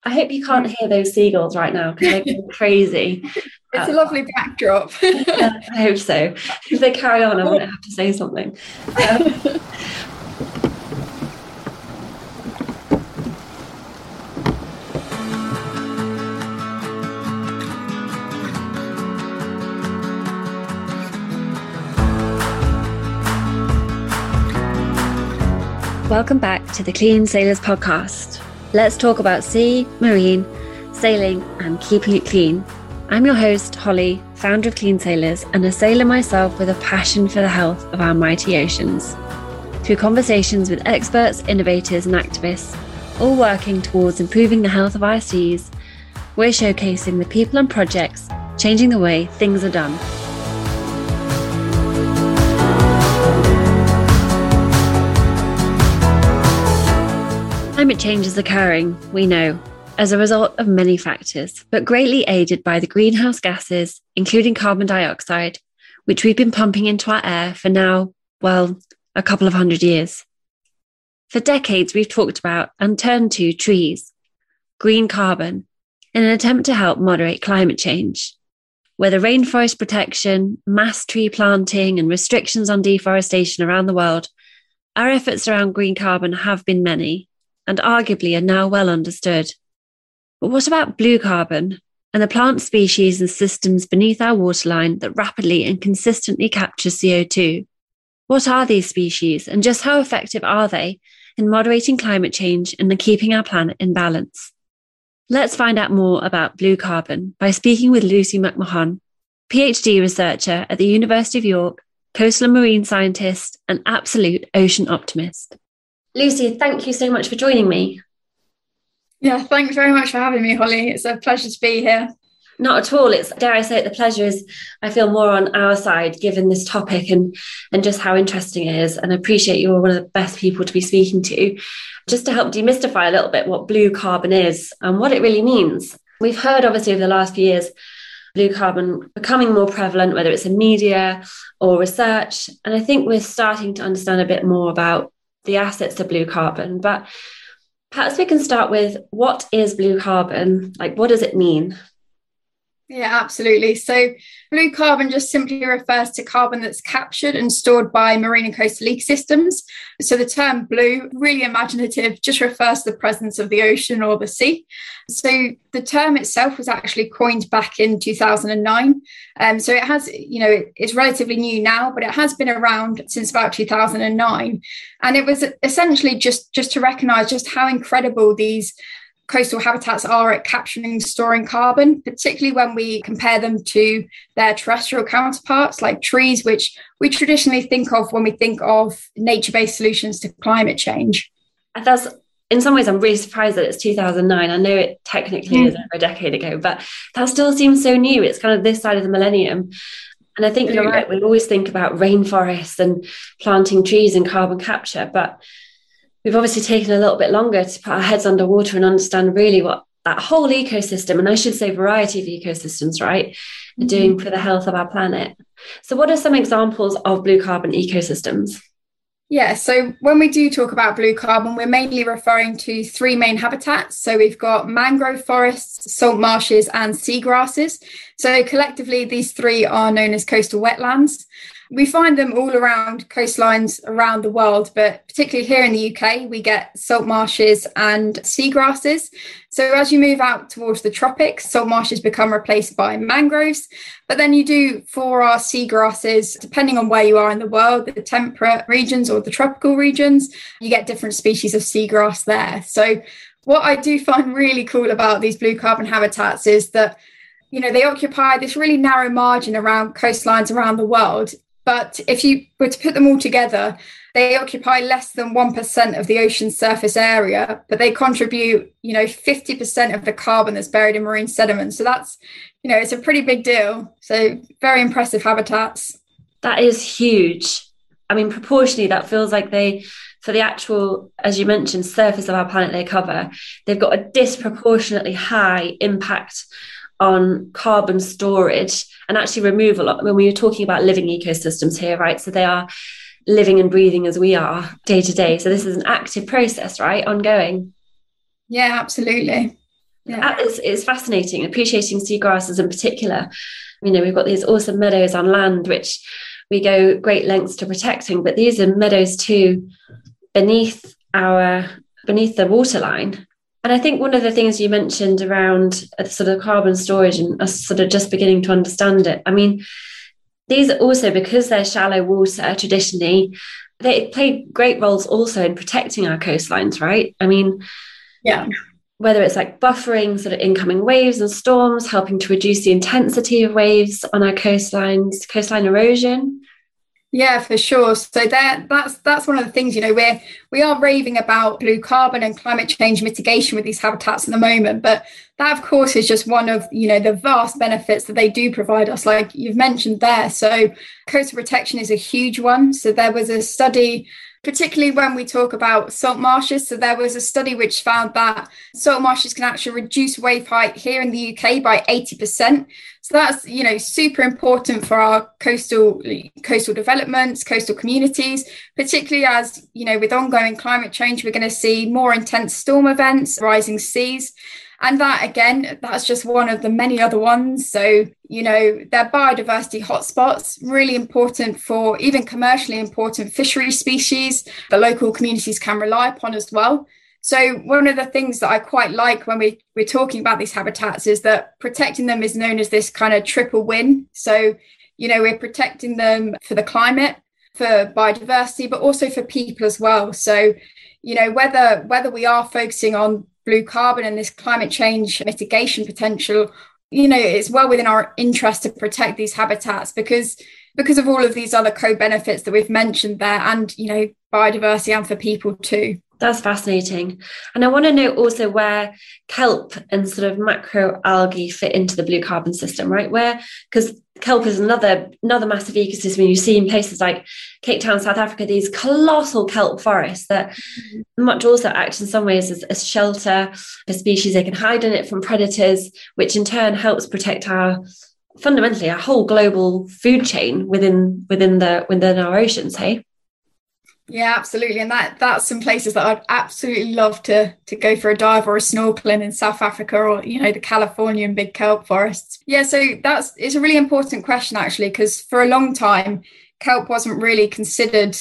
I hope you can't hear those seagulls right now because they're going crazy. It's a lovely backdrop. I hope so. If they carry on, I'm going to have to say something. Welcome back to the Clean Sailors podcast. Let's talk about sea, marine, sailing, and keeping it clean. I'm your host, Holly, founder of Clean Sailors, and a sailor myself with a passion for the health of our mighty oceans. Through conversations with experts, innovators, and activists, all working towards improving the health of our seas, we're showcasing the people and projects changing the way things are done. Climate change is occurring, we know, as a result of many factors, but greatly aided by the greenhouse gases, including carbon dioxide, which we've been pumping into our air for now, well, a couple of 100 years. For decades, we've talked about and turned to trees, green carbon, in an attempt to help moderate climate change. Whether rainforest protection, mass tree planting, and restrictions on deforestation around the world, our efforts around green carbon have been many, and arguably are now well understood. But what about blue carbon and the plant species and systems beneath our waterline that rapidly and consistently capture CO2? What are these species and just how effective are they in moderating climate change and in keeping our planet in balance? Let's find out more about blue carbon by speaking with Lucy McMahon, PhD researcher at the University of York, coastal and marine scientist, and absolute ocean optimist. Lucy, thank you so much for joining me. Yeah, thanks very much for having me, Holly. It's a pleasure to be here. Not at all. It's, dare I say it, the pleasure is, I feel, more on our side, given this topic and just how interesting it is. And I appreciate you're one of the best people to be speaking to, just to help demystify a little bit what blue carbon is and what it really means. We've heard, obviously, over the last few years, blue carbon becoming more prevalent, whether it's in media or research. And I think we're starting to understand a bit more about the assets of blue carbon. But perhaps we can start with, what is blue carbon? Like, what does it mean? Yeah, absolutely. So blue carbon just simply refers to carbon that's captured and stored by marine and coastal ecosystems. So the term blue, really imaginative, just refers to the presence of the ocean or the sea. So the term itself was actually coined back in 2009. So it has, it's relatively new now, but it has been around since about 2009. And it was essentially just to recognize just how incredible these coastal habitats are at capturing and storing carbon, particularly when we compare them to their terrestrial counterparts like trees, which we traditionally think of when we think of nature-based solutions to climate change. That's, in some ways, I'm really surprised that it's 2009. I know it technically is over a decade ago, but that still seems so new. It's kind of this side of the millennium. And I think you're right. We always think about rainforests and planting trees and carbon capture, but we've obviously taken a little bit longer to put our heads underwater and understand really what that whole ecosystem, and I should say variety of ecosystems, right, are doing for the health of our planet. So what are some examples of blue carbon ecosystems? Yeah, so when we do talk about blue carbon, we're mainly referring to three main habitats. So we've got mangrove forests, salt marshes, and seagrasses. So collectively, these three are known as coastal wetlands. We find them all around coastlines around the world, but particularly here in the UK, we get salt marshes and seagrasses. So as you move out towards the tropics, salt marshes become replaced by mangroves. But then you do, for our seagrasses, depending on where you are in the world, the temperate regions or the tropical regions, you get different species of seagrass there. So what I do find really cool about these blue carbon habitats is that, they occupy this really narrow margin around coastlines around the world. But if you were to put them all together, they occupy less than 1% of the ocean's surface area, but they contribute, 50% of the carbon that's buried in marine sediment. So that's, it's a pretty big deal. So very impressive habitats. That is huge. I mean, proportionally, that feels like for the actual, as you mentioned, surface of our planet they cover, they've got a disproportionately high impact on carbon storage and actually removal. I mean, we are talking about living ecosystems here, right? So they are living and breathing as we are day to day. So this is an active process, right? Ongoing. Yeah, absolutely. Yeah. It's fascinating, appreciating seagrasses in particular. We've got these awesome meadows on land, which we go great lengths to protecting, but these are meadows too beneath the waterline. And I think one of the things you mentioned around sort of carbon storage and us sort of just beginning to understand it. These are also, because they're shallow water traditionally, they play great roles also in protecting our coastlines, right? Yeah. Whether it's like buffering sort of incoming waves and storms, helping to reduce the intensity of waves on our coastlines, coastline erosion. Yeah, for sure. So that's one of the things, we are raving about blue carbon and climate change mitigation with these habitats at the moment, but that of course is just one of, the vast benefits that they do provide us, like you've mentioned there. So coastal protection is a huge one. So there was a study, particularly when we talk about salt marshes. So there was a study which found that salt marshes can actually reduce wave height here in the UK by 80%. So that's, super important for our coastal developments, coastal communities, particularly as, with ongoing climate change, we're going to see more intense storm events, rising seas. And that, again, that's just one of the many other ones. So, they're biodiversity hotspots, really important for even commercially important fishery species that local communities can rely upon as well. So one of the things that I quite like when we're talking about these habitats is that protecting them is known as this kind of triple win. So, we're protecting them for the climate, for biodiversity, but also for people as well. So, whether we are focusing on blue carbon and this climate change mitigation potential, it's well within our interest to protect these habitats because of all of these other co-benefits that we've mentioned there, and, biodiversity, and for people too. That's fascinating. And I want to know also where kelp and sort of macroalgae fit into the blue carbon system, right? Because kelp is another massive ecosystem. You see in places like Cape Town, South Africa, these colossal kelp forests that much also act in some ways as shelter for species. They can hide in it from predators, which in turn helps protect fundamentally our whole global food chain within our oceans, hey? Yeah, absolutely. And that's some places that I'd absolutely love to go for a dive or a snorkeling in South Africa, or, the Californian big kelp forests. Yeah, so it's a really important question, actually, because for a long time, kelp wasn't really considered,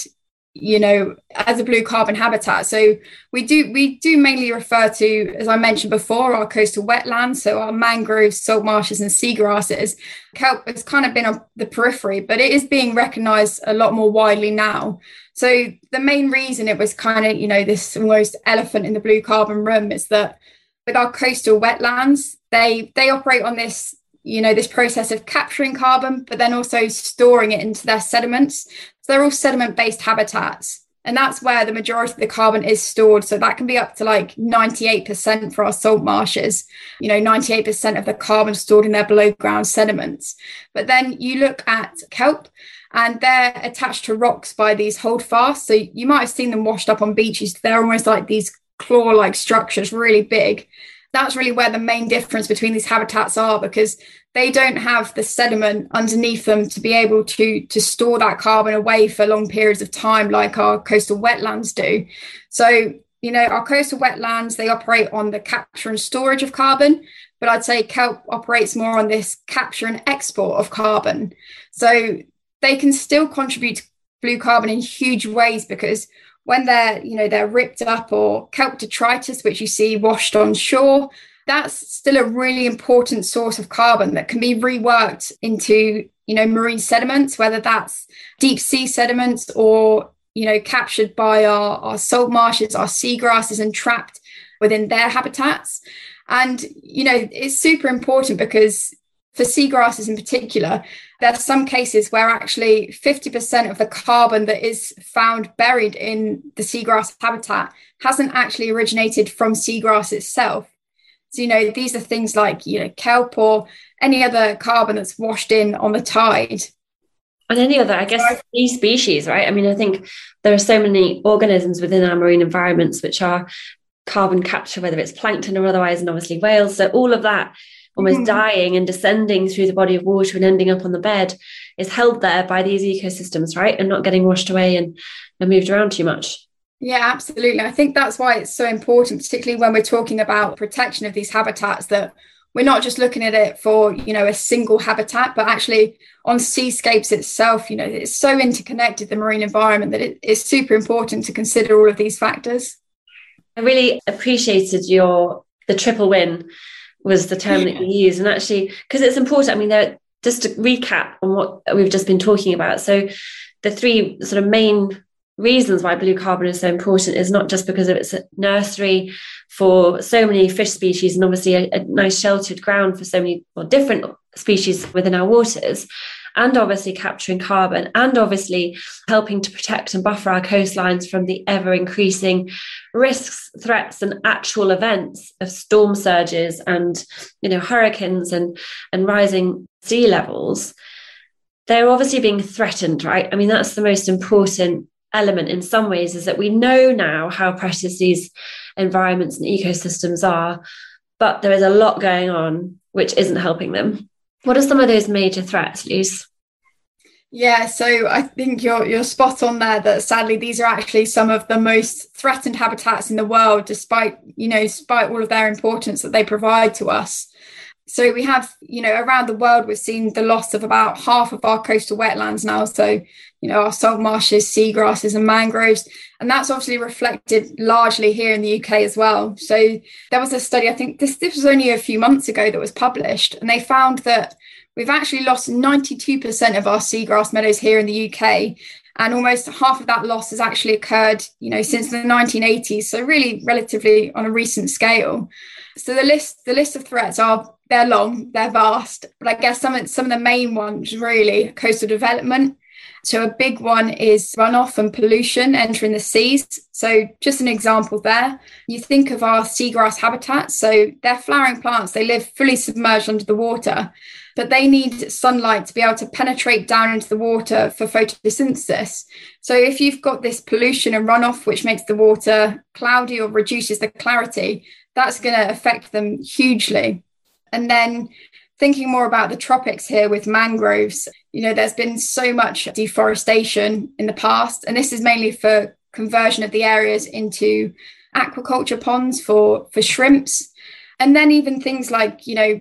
as a blue carbon habitat. So we do mainly refer to, as I mentioned before, our coastal wetlands, so our mangroves, salt marshes and seagrasses. Kelp has kind of been on the periphery, but it is being recognised a lot more widely now. So the main reason it was kind of, this almost elephant in the blue carbon room is that with our coastal wetlands, they operate on this, this process of capturing carbon, but then also storing it into their sediments. So they're all sediment-based habitats. And that's where the majority of the carbon is stored. So that can be up to like 98% for our salt marshes, 98% of the carbon stored in their below ground sediments. But then you look at kelp, and they're attached to rocks by these holdfasts. So you might have seen them washed up on beaches. They're almost like these claw-like structures, really big. That's really where the main difference between these habitats are, because they don't have the sediment underneath them to be able to store that carbon away for long periods of time like our coastal wetlands do. So, our coastal wetlands, they operate on the capture and storage of carbon, but I'd say kelp operates more on this capture and export of carbon. So they can still contribute to blue carbon in huge ways, because when they're ripped up, or kelp detritus, which you see washed on shore, that's still a really important source of carbon that can be reworked into, marine sediments, whether that's deep sea sediments or, captured by our salt marshes, our seagrasses, and trapped within their habitats. And, it's super important because for seagrasses in particular, there are some cases where actually 50% of the carbon that is found buried in the seagrass habitat hasn't actually originated from seagrass itself. So, these are things like, kelp or any other carbon that's washed in on the tide. And any other, I guess, sea species, right? I think there are so many organisms within our marine environments which are carbon capture, whether it's plankton or otherwise, and obviously whales. So all of that almost dying and descending through the body of water and ending up on the bed is held there by these ecosystems, right? And not getting washed away and moved around too much. Yeah, absolutely. I think that's why it's so important, particularly when we're talking about protection of these habitats, that we're not just looking at it for, a single habitat, but actually on seascapes itself. It's so interconnected, the marine environment, that it's super important to consider all of these factors. I really appreciated the triple win was the term that you use. And actually, because it's important, I mean, just to recap on what we've just been talking about. So the three sort of main reasons why blue carbon is so important is not just because of its nursery for so many fish species and obviously a nice sheltered ground for so many different species within our waters, and obviously capturing carbon, and obviously helping to protect and buffer our coastlines from the ever increasing risks, threats, and actual events of storm surges and hurricanes and rising sea levels. They're obviously being threatened, right? I mean, that's the most important element in some ways, is that we know now how precious these environments and ecosystems are, but there is a lot going on which isn't helping them. What are some of those major threats, Luce? Yeah, so I think you're spot on there, that sadly these are actually some of the most threatened habitats in the world, despite all of their importance that they provide to us. So we have, around the world, we've seen the loss of about half of our coastal wetlands now. So, our salt marshes, seagrasses and mangroves. And that's obviously reflected largely here in the UK as well. So there was a study, I think this was only a few months ago, that was published, and they found that we've actually lost 92% of our seagrass meadows here in the UK. And almost half of that loss has actually occurred, since the 1980s. So really relatively on a recent scale. So the list of threats they're long, they're vast, but I guess some of the main ones really: coastal development. So a big one is runoff and pollution entering the seas. So just an example there, you think of our seagrass habitats. So they're flowering plants, they live fully submerged under the water, but they need sunlight to be able to penetrate down into the water for photosynthesis. So if you've got this pollution and runoff, which makes the water cloudy or reduces the clarity, that's going to affect them hugely. And then thinking more about the tropics here with mangroves, there's been so much deforestation in the past, and this is mainly for conversion of the areas into aquaculture ponds for shrimps. And then even things like,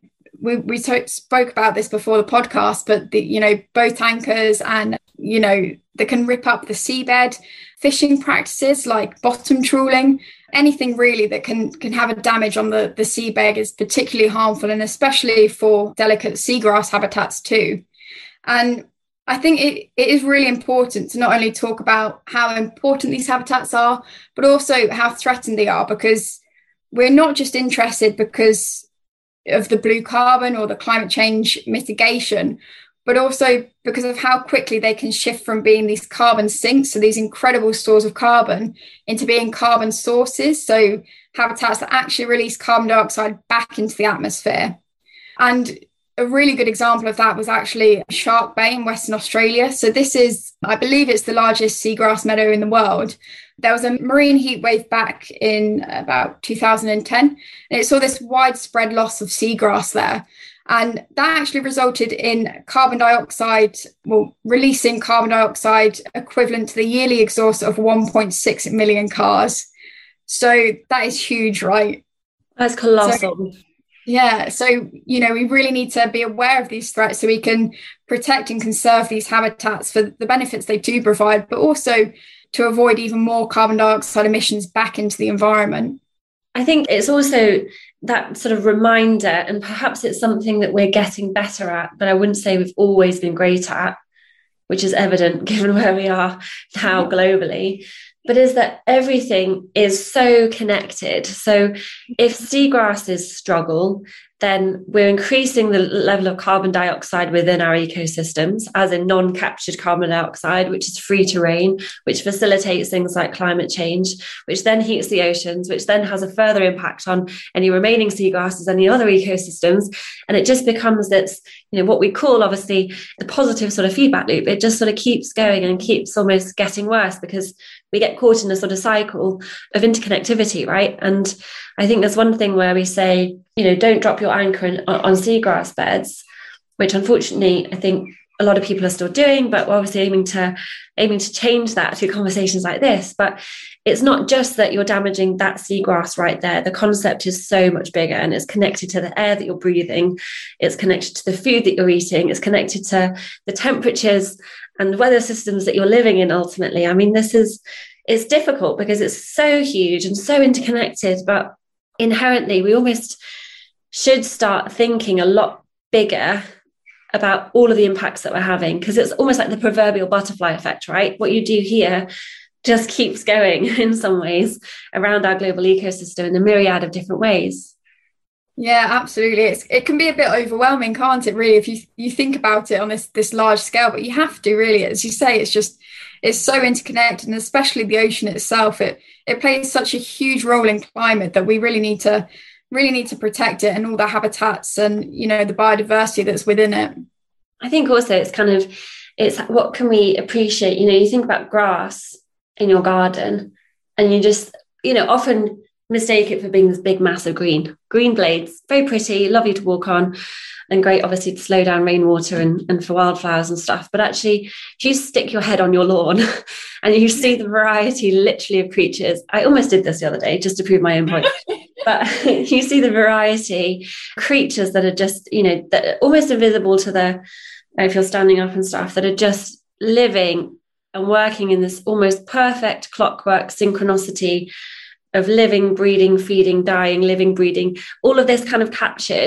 we spoke about this before the podcast, but the, boat anchors and, that can rip up the seabed, fishing practices like bottom trawling, anything really that can have a damage on the seabed is particularly harmful, and especially for delicate seagrass habitats too. And I think it is really important to not only talk about how important these habitats are, but also how threatened they are, because we're not just interested because of the blue carbon or the climate change mitigation, but also because of how quickly they can shift from being these carbon sinks, so these incredible stores of carbon, into being carbon sources, so habitats that actually release carbon dioxide back into the atmosphere. And a really good example of that was actually Shark Bay in Western Australia. So this is, I believe it's the largest seagrass meadow in the world. There was a marine heat wave back in about 2010, and it saw this widespread loss of seagrass there. And that actually resulted in carbon dioxide, releasing carbon dioxide equivalent to the yearly exhaust of 1.6 million cars. So that is huge, right? That's colossal. So, we really need to be aware of these threats so we can protect and conserve these habitats for the benefits they do provide, but also to avoid even more carbon dioxide emissions back into the environment. I think it's also that sort of reminder, and perhaps it's something that we're getting better at, but I wouldn't say we've always been great at, which is evident given where we are now globally, but is that everything is so connected. So if seagrasses struggle, then we're increasing the level of carbon dioxide within our ecosystems, as in non-captured carbon dioxide, which is free to rain, which facilitates things like climate change, which then heats the oceans, which then has a further impact on any remaining seagrasses, any other ecosystems. And it just becomes this, what we call obviously the positive sort of feedback loop. It just sort of keeps going and keeps almost getting worse, because we get caught in a sort of cycle of interconnectivity, right? And I think there's one thing where we say, don't drop your anchor on seagrass beds, which unfortunately I think a lot of people are still doing, but we're obviously aiming to change that through conversations like this. But it's not just that you're damaging that seagrass right there. The concept is so much bigger, and it's connected to the air that you're breathing. It's connected to the food that you're eating. It's connected to the temperatures and weather systems that you're living in ultimately. I mean, it's difficult because it's so huge and so interconnected, but inherently we almost should start thinking a lot bigger about all of the impacts that we're having, because it's almost like the proverbial butterfly effect, right? What you do here just keeps going in some ways around our global ecosystem in a myriad of different ways. Yeah, absolutely. It can be a bit overwhelming, can't it, really, if you think about it on this large scale, but you have to really, as you say, it's so interconnected, and especially the ocean itself, it plays such a huge role in climate that we really need to protect it and all the habitats and, you know, the biodiversity that's within it. I think also it's what can we appreciate? You know, you think about grass in your garden and you just, you know, often mistake it for being this big massive green blades, very pretty, lovely to walk on, and great obviously to slow down rainwater and for wildflowers and stuff. But actually, if you stick your head on your lawn and you see the variety literally of creatures, I almost did this the other day just to prove my own point, but you see the variety creatures that are just, you know, that are almost invisible to the, if you're standing up and stuff, that are just living and working in this almost perfect clockwork synchronicity of living, breeding, feeding, dying, living, breeding, all of this kind of captured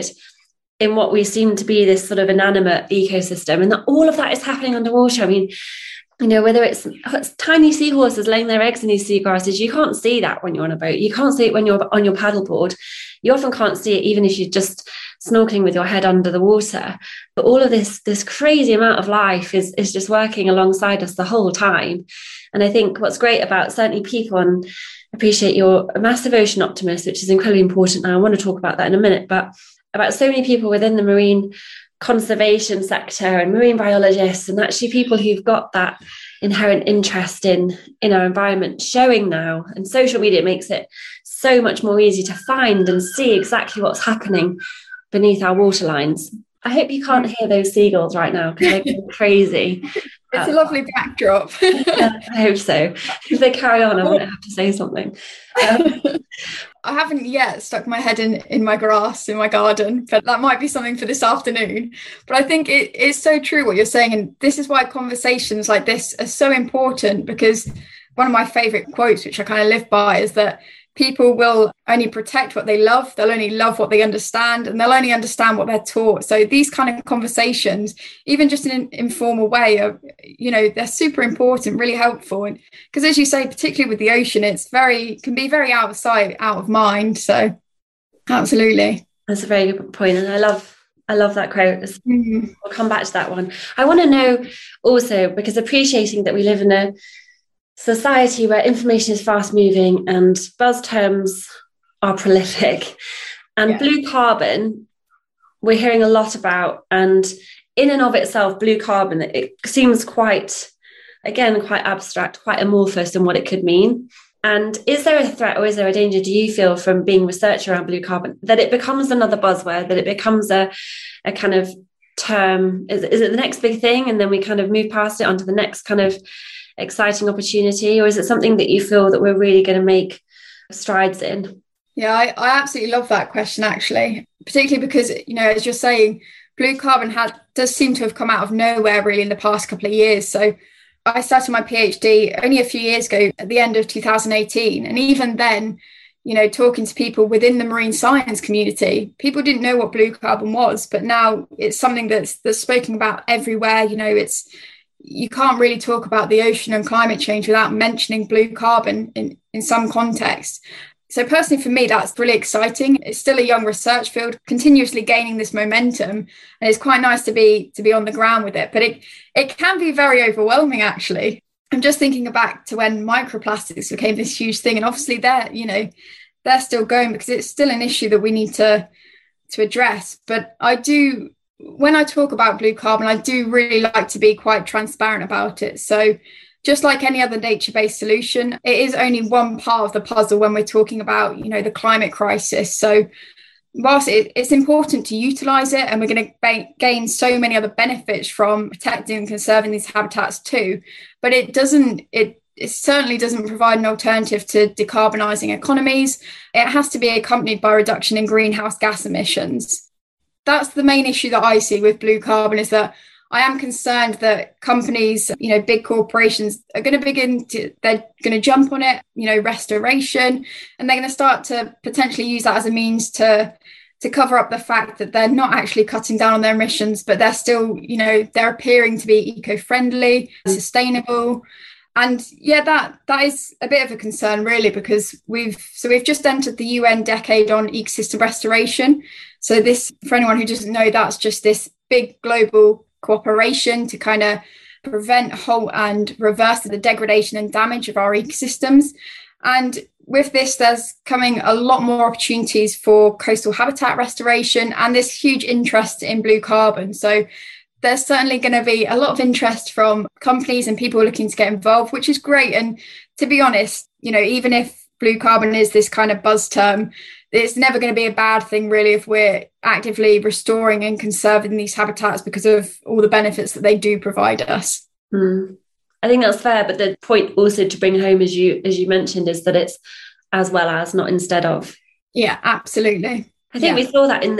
in what we seem to be this sort of inanimate ecosystem. And all of that is happening underwater. I mean, you know, whether it's tiny seahorses laying their eggs in these seagrasses, you can't see that when you're on a boat. You can't see it when you're on your paddleboard. You often can't see it even if you're just snorkeling with your head under the water. But all of this crazy amount of life is just working alongside us the whole time. And I think what's great about certainly people, and appreciate you're a massive ocean optimist, which is incredibly important. And I want to talk about that in a minute, but about so many people within the marine conservation sector and marine biologists, and actually people who've got that inherent interest in our environment showing now. And social media makes it so much more easy to find and see exactly what's happening beneath our waterlines. I hope you can't hear those seagulls right now because they're going crazy. It's a lovely backdrop. I hope so. If they carry on, I might have to say something. I haven't yet stuck my head in my grass in my garden, but that might be something for this afternoon. But I think it is so true what you're saying. And this is why conversations like this are so important, because one of my favourite quotes, which I kind of live by, is that people will only protect what they love, they'll only love what they understand, and they'll only understand what they're taught. So these kind of conversations, even just in an informal way, are, you know, they're super important, really helpful. And because, as you say, particularly with the ocean, can be very out of sight, out of mind. So absolutely. That's a very good point. And I love that quote. We'll come back to that one. I want to know also, because appreciating that we live in a society where information is fast moving and buzz terms are prolific, and blue carbon we're hearing a lot about, and in and of itself blue carbon, it seems quite abstract, quite amorphous in what it could mean. And is there a threat or is there a danger, do you feel, from being research around blue carbon, that it becomes another buzzword, that it becomes a kind of term? Is it the next big thing and then we kind of move past it onto the next kind of exciting opportunity, or is it something that you feel that we're really going to make strides in? Yeah, I absolutely love that question, actually, particularly because, you know, as you're saying, blue carbon does seem to have come out of nowhere really in the past couple of years. So I started my PhD only a few years ago at the end of 2018, and even then, you know, talking to people within the marine science community, people didn't know what blue carbon was, but now it's something that's spoken about everywhere. You know, you can't really talk about the ocean and climate change without mentioning blue carbon in some context. So personally, for me, that's really exciting. It's still a young research field, continuously gaining this momentum, and it's quite nice to be on the ground with it. But it can be very overwhelming, actually. I'm just thinking back to when microplastics became this huge thing, and obviously they're still going because it's still an issue that we need to address. But when I talk about blue carbon, I do really like to be quite transparent about it. So just like any other nature-based solution, it is only one part of the puzzle when we're talking about, you know, the climate crisis. So whilst it's important to utilise it, and we're going to gain so many other benefits from protecting and conserving these habitats too, but it certainly doesn't provide an alternative to decarbonising economies. It has to be accompanied by a reduction in greenhouse gas emissions. That's the main issue that I see with blue carbon, is that I am concerned that companies, big corporations are going to they're going to jump on it, restoration, and they're going to start to potentially use that as a means to cover up the fact that they're not actually cutting down on their emissions, but they're still, they're appearing to be eco-friendly, sustainable. And that is a bit of a concern, really, because we've just entered the UN decade on ecosystem restoration. So this, for anyone who doesn't know, that's just this big global cooperation to kind of prevent, halt and reverse the degradation and damage of our ecosystems. And with this, there's coming a lot more opportunities for coastal habitat restoration and this huge interest in blue carbon. So there's certainly going to be a lot of interest from companies and people looking to get involved, which is great. And to be honest, even if blue carbon is this kind of buzz term, it's never going to be a bad thing, really, if we're actively restoring and conserving these habitats because of all the benefits that they do provide us. I think that's fair, but the point also to bring home, as you mentioned, is that it's as well as, not instead of. Yeah, absolutely. I think we saw that in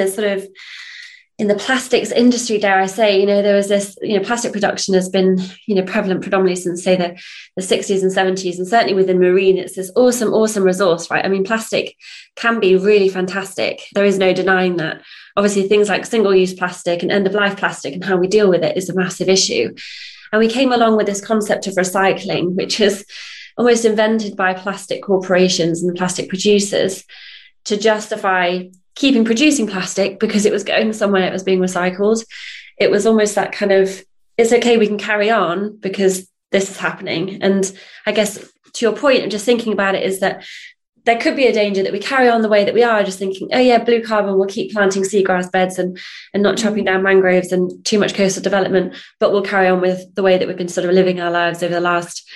the plastics industry, dare I say. There was this, plastic production has been, prevalent predominantly since, say, the 60s and 70s, and certainly within marine, it's this awesome resource, right? I mean, plastic can be really fantastic. There is no denying that. Obviously, things like single-use plastic and end-of-life plastic and how we deal with it is a massive issue. And we came along with this concept of recycling, which is almost invented by plastic corporations and the plastic producers to justify keeping producing plastic because it was going somewhere, it was being recycled. It was almost that kind of, it's okay, we can carry on because this is happening. And I guess to your point, and just thinking about it, is that there could be a danger that we carry on the way that we are, just thinking, oh yeah, blue carbon, we'll keep planting seagrass beds and not chopping down mangroves and too much coastal development, but we'll carry on with the way that we've been sort of living our lives over the last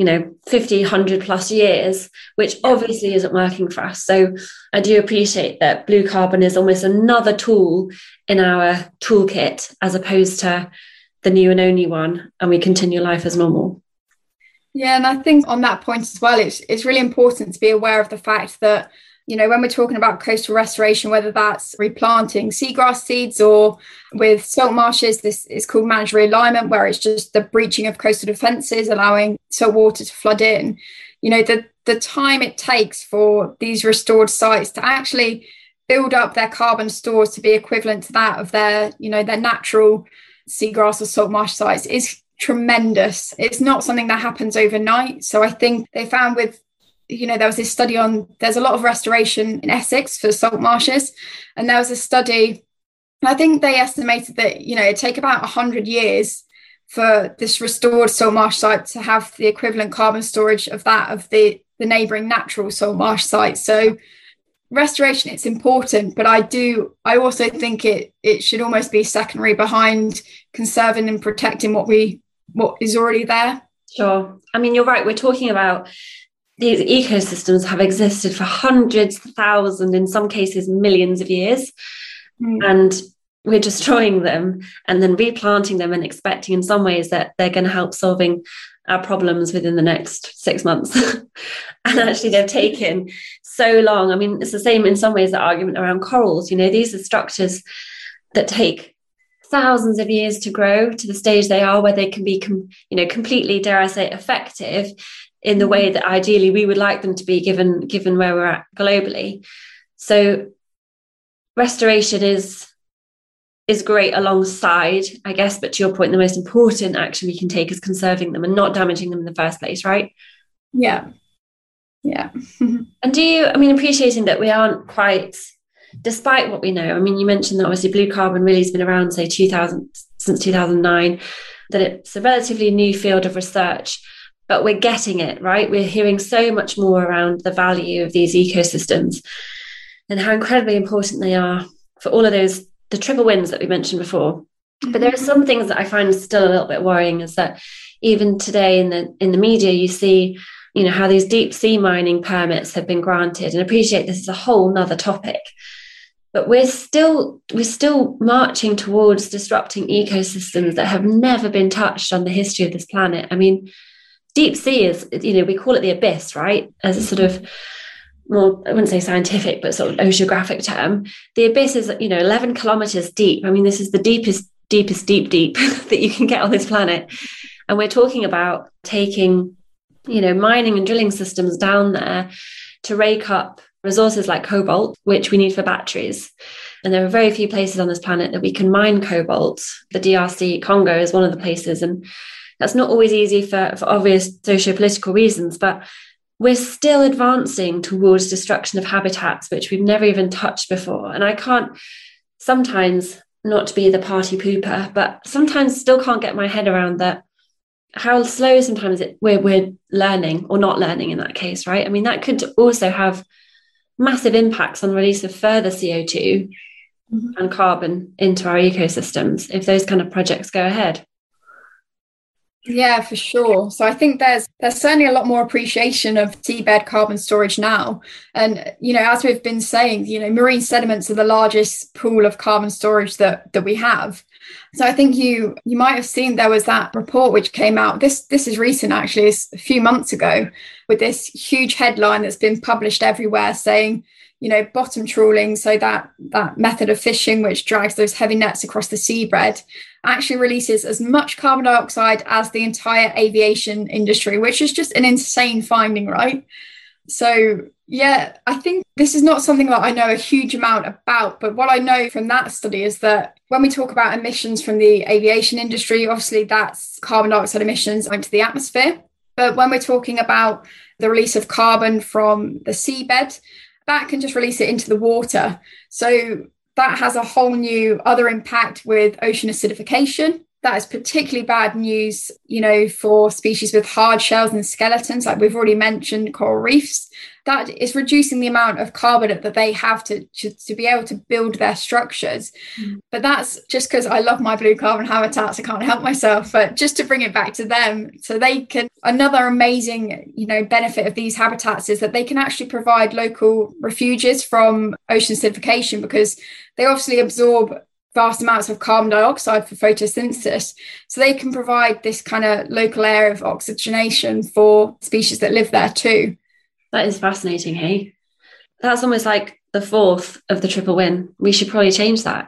50, 100 plus years, which obviously isn't working for us. So I do appreciate that blue carbon is almost another tool in our toolkit as opposed to the new and only one, and we continue life as normal. Yeah, and I think on that point as well, it's really important to be aware of the fact that, when we're talking about coastal restoration, whether that's replanting seagrass seeds or with salt marshes, this is called managed realignment, where it's just the breaching of coastal defences, allowing salt water to flood in. The time it takes for these restored sites to actually build up their carbon stores to be equivalent to that of their natural seagrass or salt marsh sites is tremendous. It's not something that happens overnight. So I think they found with, there was this study there's a lot of restoration in Essex for salt marshes. And there was a study, I think they estimated that, it'd take about 100 years for this restored salt marsh site to have the equivalent carbon storage of that of the neighbouring natural salt marsh site. So restoration, it's important, but I also think it should almost be secondary behind conserving and protecting what is already there. Sure. I mean, you're right. We're talking about these ecosystems have existed for hundreds, thousands, in some cases, millions of years. And we're destroying them and then replanting them and expecting in some ways that they're going to help solving our problems within the next 6 months. And actually they've taken so long. I mean, it's the same in some ways, the argument around corals. These are structures that take thousands of years to grow to the stage they are, where they can be, completely, dare I say, effective in the way that ideally we would like them to be, given where we're at globally. So restoration is great alongside, I guess, but to your point, the most important action we can take is conserving them and not damaging them in the first place, right? Yeah. And appreciating that we aren't quite, despite what we know, I mean, you mentioned that obviously blue carbon really has been around, say, since 2009, that it's a relatively new field of research, but we're getting it, right? We're hearing so much more around the value of these ecosystems and how incredibly important they are for all of those, the triple wins that we mentioned before. But there are some things that I find still a little bit worrying, is that even today in the media, you see, how these deep sea mining permits have been granted, and appreciate this is a whole nother topic. But we're still marching towards disrupting ecosystems that have never been touched on the history of this planet. I mean, deep sea is, we call it the abyss, right? As a sort of more, I wouldn't say scientific, but sort of oceanographic term. The abyss is, 11 kilometers deep. I mean, this is the deepest deep that you can get on this planet. And we're talking about taking, mining and drilling systems down there to rake up resources like cobalt, which we need for batteries. And there are very few places on this planet that we can mine cobalt. The DRC Congo is one of the places. And that's not always easy for obvious socio-political reasons, but we're still advancing towards destruction of habitats, which we've never even touched before. And I can't sometimes, not to be the party pooper, but sometimes still can't get my head around that, how slow sometimes we're learning or not learning in that case, right? I mean, that could also have massive impacts on the release of further CO2 and carbon into our ecosystems if those kind of projects go ahead. Yeah, for sure. So I think there's certainly a lot more appreciation of seabed carbon storage now. And, as we've been saying, marine sediments are the largest pool of carbon storage that we have. So I think you might have seen there was that report which came out. This is recent, actually. It's a few months ago, with this huge headline that's been published everywhere saying, bottom trawling, so that method of fishing which drags those heavy nets across the seabed, actually releases as much carbon dioxide as the entire aviation industry, which is just an insane finding, right? So, yeah, I think this is not something that I know a huge amount about, but what I know from that study is that when we talk about emissions from the aviation industry, obviously that's carbon dioxide emissions into the atmosphere. But when we're talking about the release of carbon from the seabed, that can just release it into the water. So that has a whole new other impact with ocean acidification. That is particularly bad news, for species with hard shells and skeletons, like we've already mentioned, coral reefs. That is reducing the amount of carbon that they have to be able to build their structures. But that's just because I love my blue carbon habitats. I can't help myself. But just to bring it back to them, so they can, another amazing, benefit of these habitats is that they can actually provide local refuges from ocean acidification, because they obviously absorb vast amounts of carbon dioxide for photosynthesis. So they can provide this kind of local area of oxygenation for species that live there too. That is fascinating, hey? That's almost like the fourth of the triple win. We should probably change that.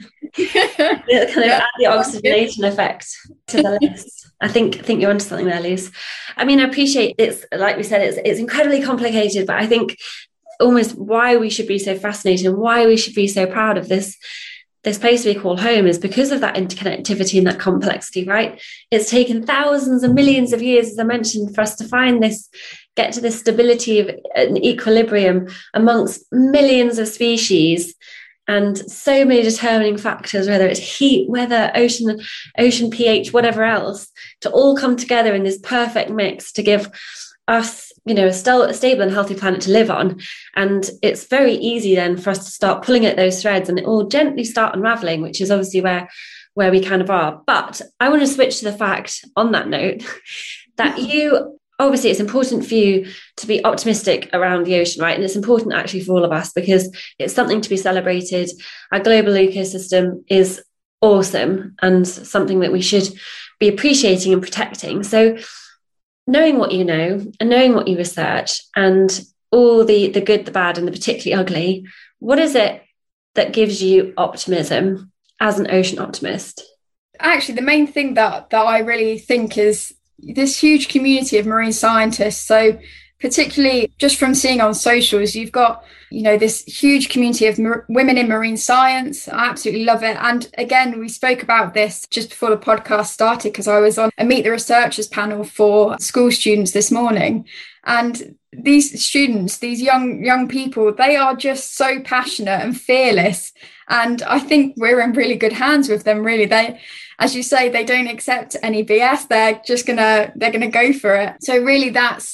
Add the oxygenation effect to the list. I think you're onto something there, Luz. I mean, I appreciate it's, like we said, it's incredibly complicated, but I think almost why we should be so fascinated and why we should be so proud of this place we call home is because of that interconnectivity and that complexity, right? It's taken thousands and millions of years, as I mentioned, for us to get to this stability of an equilibrium amongst millions of species and so many determining factors, whether it's heat, weather, ocean pH, whatever else, to all come together in this perfect mix to give us, a stable and healthy planet to live on. And it's very easy then for us to start pulling at those threads and it will gently start unraveling, which is obviously where we kind of are. But I want to switch to the fact on that note that obviously it's important for you to be optimistic around the ocean, right? And it's important actually for all of us because it's something to be celebrated. Our global ecosystem is awesome and something that we should be appreciating and protecting. So knowing what you know and knowing what you research and all the good, the bad and the particularly ugly, what is it that gives you optimism as an ocean optimist? Actually, the main thing that I really think is this huge community of marine scientists. So particularly just from seeing on socials, you've got, this huge community of women in marine science. I absolutely love it. And again, we spoke about this just before the podcast started because I was on a Meet the Researchers panel for school students this morning. And these students, these young people, they are just so passionate and fearless. And I think we're in really good hands with them, really. They, as you say, they don't accept any BS. They're gonna go for it. So really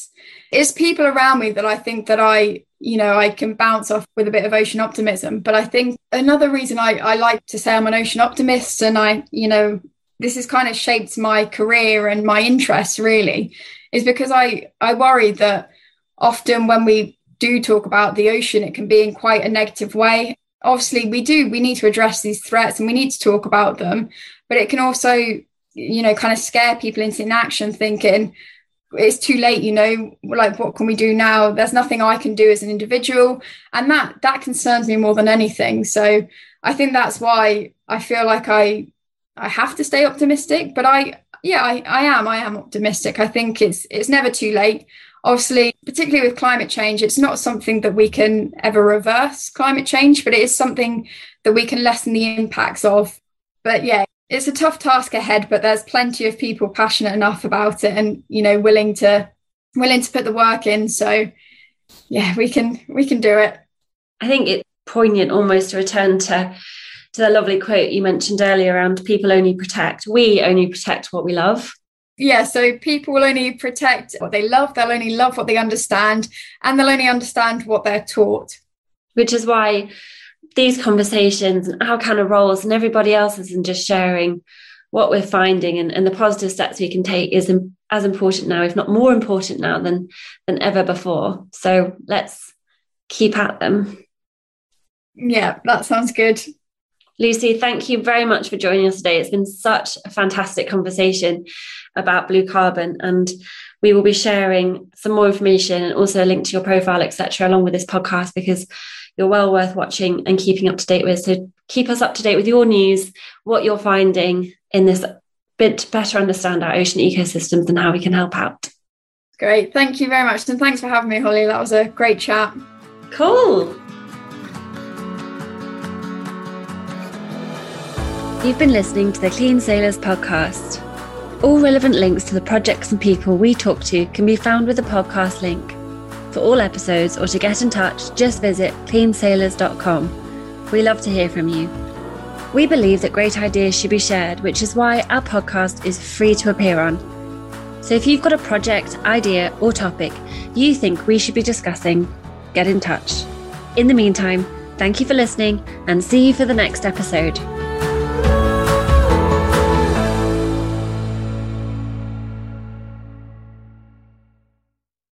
it's people around me that I think that I can bounce off with a bit of ocean optimism. But I think another reason I like to say I'm an ocean optimist and this has kind of shaped my career and my interests really is because I worry that often when we do talk about the ocean, it can be in quite a negative way. obviously we need to address these threats and we need to talk about them, but it can also, kind of scare people into inaction, thinking it's too late, like, what can we do now? There's nothing I can do as an individual. And that concerns me more than anything. So I think that's why I feel like I have to stay optimistic, but I am optimistic. I think it's never too late. Obviously, particularly with climate change, it's not something that we can ever reverse climate change, but it is something that we can lessen the impacts of. But yeah, it's a tough task ahead, but there's plenty of people passionate enough about it and, willing to put the work in. So yeah, we can do it. I think it's poignant almost to return to the lovely quote you mentioned earlier around we only protect what we love. Yeah, so people will only protect what they love, they'll only love what they understand, and they'll only understand what they're taught. Which is why these conversations and our kind of roles and everybody else's and just sharing what we're finding and the positive steps we can take is as important now, if not more important now than ever before. So let's keep at them. Yeah, that sounds good. Lucy, thank you very much for joining us today. It's been such a fantastic conversation about blue carbon, and we will be sharing some more information and also a link to your profile, etc., along with this podcast, because you're well worth watching and keeping up to date with. So keep us up to date with your news, what you're finding in this bit to better understand our ocean ecosystems and how we can help out. Great. Thank you very much. And thanks for having me, Holly. That was a great chat. Cool. You've been listening to the Clean Sailors podcast. All relevant links to the projects and people we talk to can be found with the podcast link. For all episodes or to get in touch, just visit cleansailors.com. We love to hear from you. We believe that great ideas should be shared, which is why our podcast is free to appear on. So if you've got a project, idea, or topic you think we should be discussing, get in touch. In the meantime, thank you for listening and see you for the next episode.